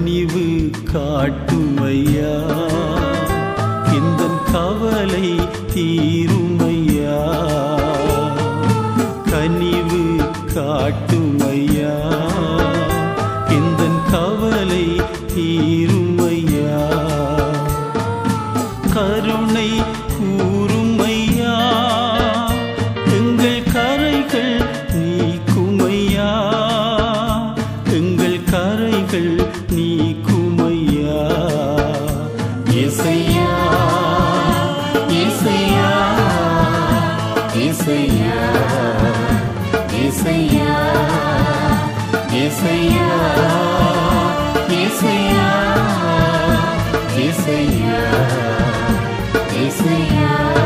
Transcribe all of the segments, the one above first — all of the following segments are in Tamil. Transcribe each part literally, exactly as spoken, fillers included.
கனிவு காட்டுமையா, எந்தன் கவலை தீருமையா. கனிவு காட்டுமையா, எந்தன் கவலை தீருமையா. கருணை கூறுமையா, எங்கள் கரைகள் நீக்குமையா, எங்கள் கரைகள் நீக்குமையா. இயேசையா இயேசையா இயேசையா இயேசையா இயேசையா இயேசையா இயேசையா இயேசையா.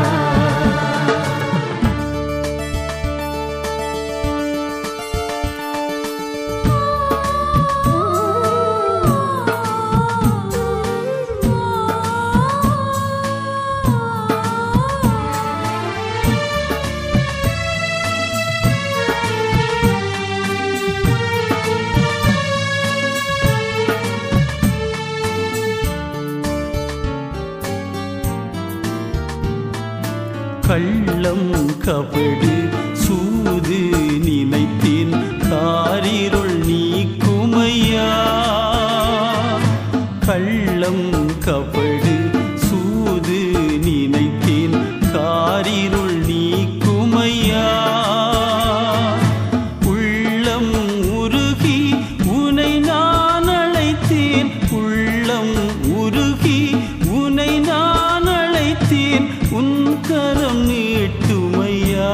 கள்ளம் கபடு சூது நினைத்தேன், காரிருள் நீக்குமையா. கள்ளம் கபடு சூது நினைத்தேன், காரிருள் நீக்குமையா. உள்ளம் உருகி உனை நான் அழைத்தேன், உள்ளம் உருகி உனை நான் அழைத்தேன். உன் கரம் நீட்டுமையா,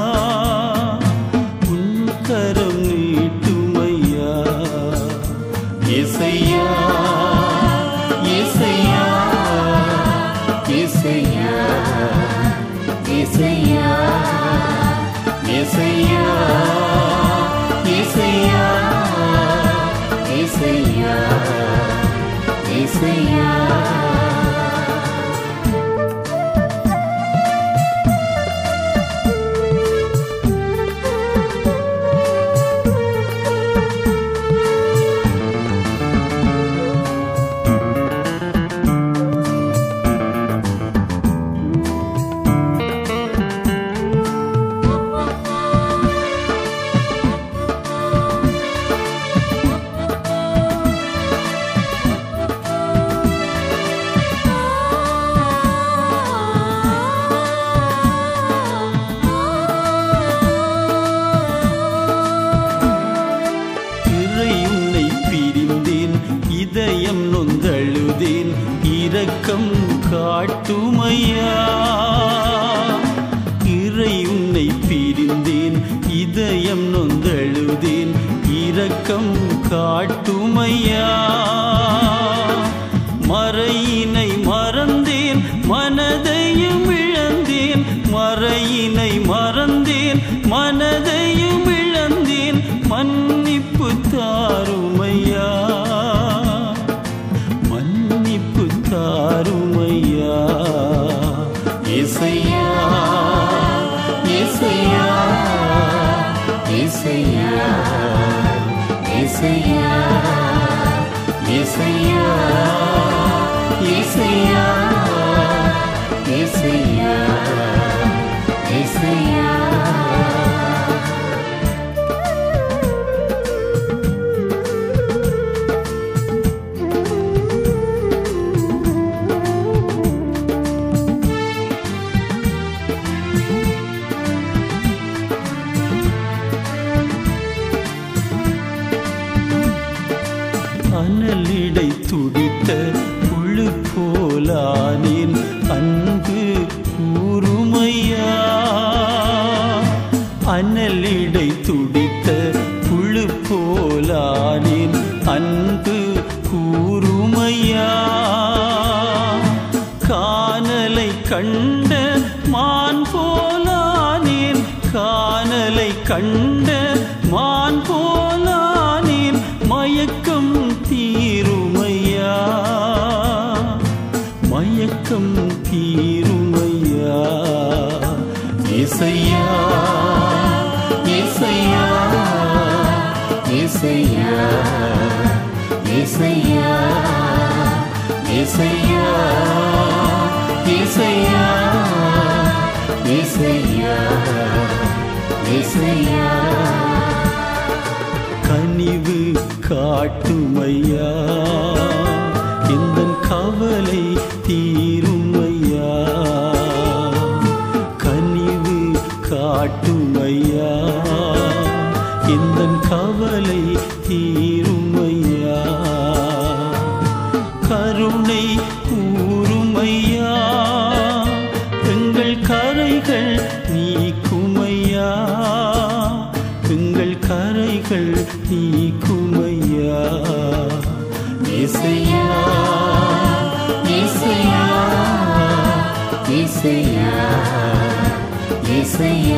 உன் கரம் நீட்டுமையா. இயேசையா இயேசையா இயேசையா இயேசையா இயேசையா இயேசையா இயேசையா இயேசையா. இதயம் நொந்தழுதேன், இரக்கம் காட்டுமையா. இறை உன்னை பிரிந்தேன், இதயம் நொந்தழுதேன், இரக்கம் காட்டுமையா. மறையினை மறந்தேன், மனதையும் இழந்தேன், மறையினை மறந்தேன், மனதையும் இழந்தேன். மன்னிப்பு தாருமையா, மன்னிப்பு தாருமையா. இயேசையா இயேசையா இயேசையா இயேசையா இயேசையா இயேசையா இயேசையா இயேசையா. அனலிடை துடித்த புழு போலானேன், அன்பு கூறுமையா. அனலிடை துடித்த புழு போலானேன், அன்பு கூறுமையா. கானலை கண்ட மான் போலானேன், கானலை கண்ட மான் போலானேன். மயக்கம் தீருமையா, மயக்கம் தீருமையா. இயேசையா இயேசையா இயேசையா ஏசையா ஏசையா ஏசையா ஏசையா ஏசையா கனிவு காட்டுமையா எந்தன் கவலை தீருமையா கனிவு காட்டுமையா எந்தன் கவலை தீருமையா கருணை கூருமையா எங்கள் கரைகள் நீக்குமையா எங்கள் கரைகள் நீக்குமையா ஏசையா ஏசையா ஏசையா ஏசையா